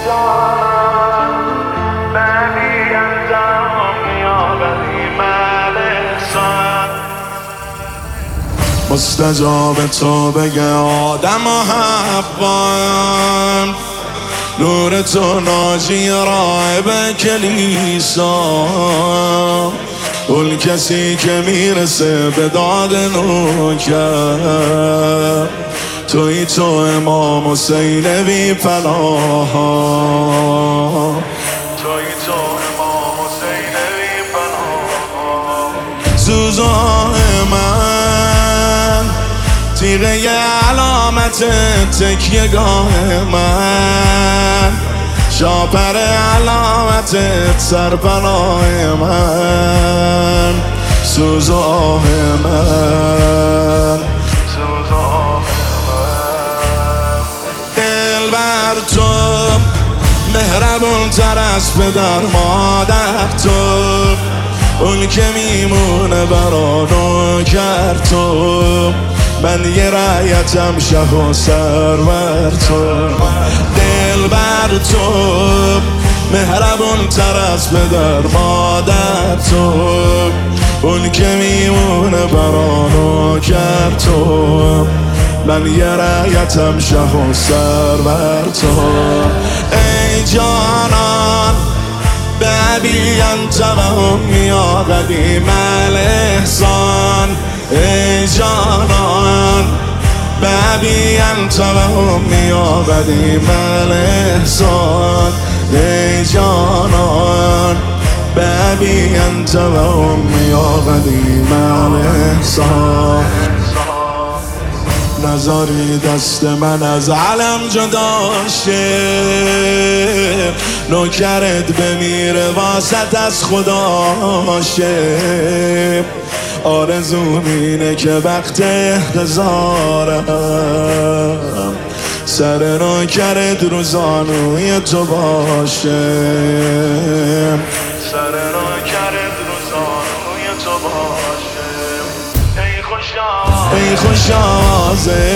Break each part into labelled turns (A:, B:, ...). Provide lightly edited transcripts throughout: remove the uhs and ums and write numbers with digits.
A: مستجاب تو بگه آدم و حقان، نور تو ناجی راهب کلیسا، اون کسی که میرسه به داد نوکر، توی تو امام حسین بی پناه، توی تو امام حسین بی پناه. سوزان من تیغه علامت تکیه‌گاه من، شاپر علامت سرپناه من، سوز و آه من، سوز و آه من. دلبر تو مهربون تر از پدر مادر تو، اون که میمونه برا نوکر تو، من یه رعیتم شه و سرور تو. دلبر تو مهربون تر از پدر مادر تو، اون که میمونه برا نوکر تو، من یه رعیتم شه و سرور تو. ای جانان ببی انت و امی یا قدیم الاحسان، ای جانان ببی انت و امی یا قدیم الاحسان، ای جانان ببی انت و امی یا قدیم الاحسان. نذاری دست من از علم جدا شه، نوکرت بمیره واسط از خدا شه. آرزوم اینه که وقت احتضارم سر نوکرت رو زانوی تو باشه، سر نوکرت رو زانوی تو باشه. ای خوش آوازه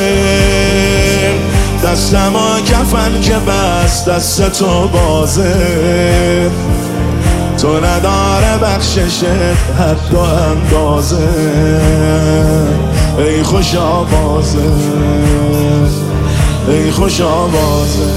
A: دستم و کفن که بس دست تو بازه، تو نداره بخششت حد و اندازه. ای خوش آوازه، ای خوش آوازه.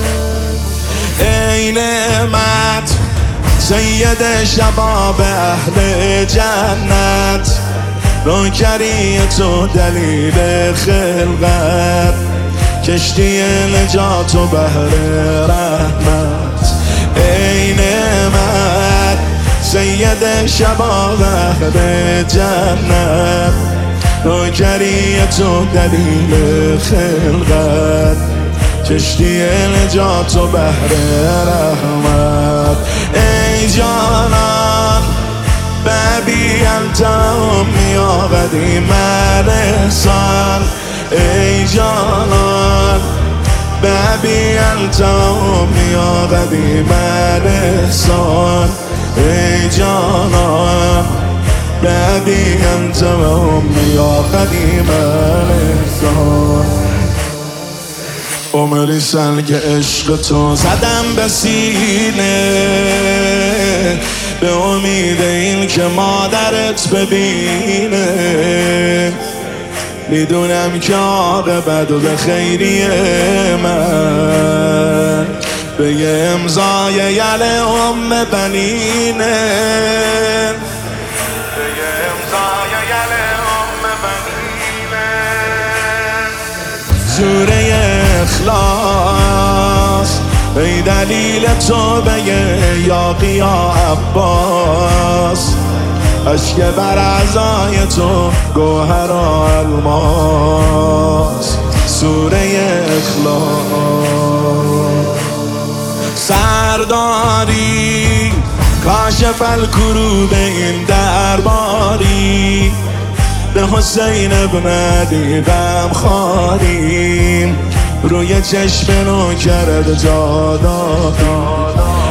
A: ای نعمت سید شباب اهل جنت، نوکری تو دلیل خلقت، کشتی نجات و بحر رحمت. ای نعمت سید شباب اهل جنت، نوکری تو دلیل خلقت، کشتی نجات و بحر رحمت. ای جانان ببی انت امی یا قدیم الاحسان، ای جانان ببی انت امی یا قدیم الاحسان، ای جانان ببی انت امی یا قدیم الاحسان. عمری سنگ عشق تو زدم به سینه، به امید این که مادرت ببینه، میدونم که عاقبت به خیری من به یه امضای یل ام بنینه، به یه امضای یل ام بنینه. سوره اخلاص ای دلیل تو به یاقی یا عباس، اشک بر اعضای تو گوهر و الماس. سوره اخلاص سرداری کاشف الکروب این درباری، به حسین ابن علی غم خواریم، روی چشم نوکرت جا دادیم.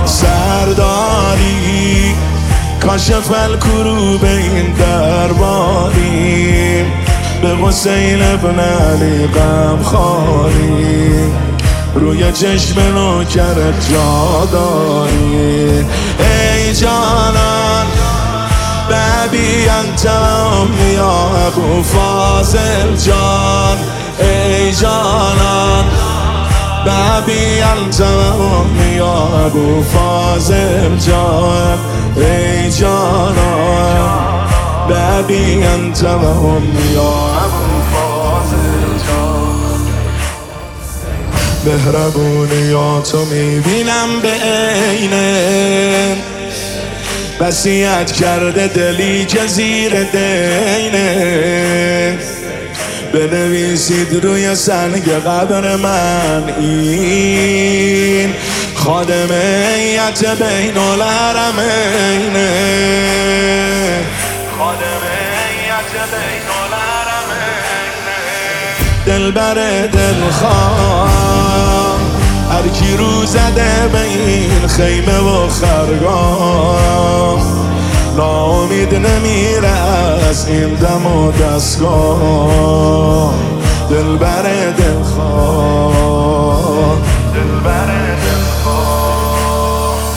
A: سرداری کاشف الکروب این درباریم، به حسین ابن علی غم خواریم، روی که چشم نوکرت جا داری. ای جانان ببی انت یا ابو فاضل جان. ای جانان ببی انت یا ابو فاضل جان. ای جانان ببی انت یا ابو فاضل جان. مهربونیاتو میبینم به عینه، وصیت کرده دلی که زیر دینه. بنویسید روی سنگ قبر من این خادم هیئت بین الحرمینه. خادم هیئت بین الحرمینه. دلبر دلخواه هر کی رو زده به این خیمه و خرگاه، ناامید نمیره از این دم و دستگاه. دلبر دلخواه دلبر دلخواه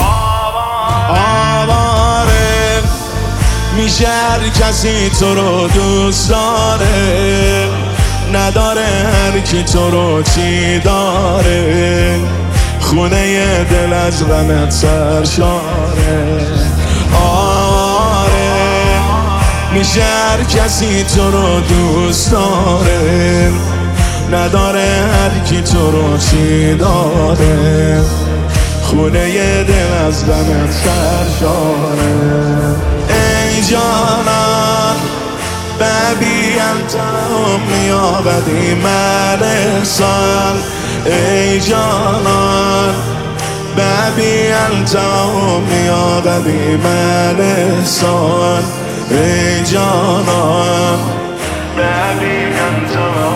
A: آواره میشه هر کسی تو رو دوست داره، نداره هر کی تو رو چی داره. خونه دل از غمت سرشاره. آره میشه هر کسی تو رو دوست داره، نداره هر کی تو رو چی داره. خونه دل از غمت سرشاره. ای جانان ببی انت یا قدیم الاحسان. ای جانان ببی انت یا قدیم الاحسان. ای جانان ببی انت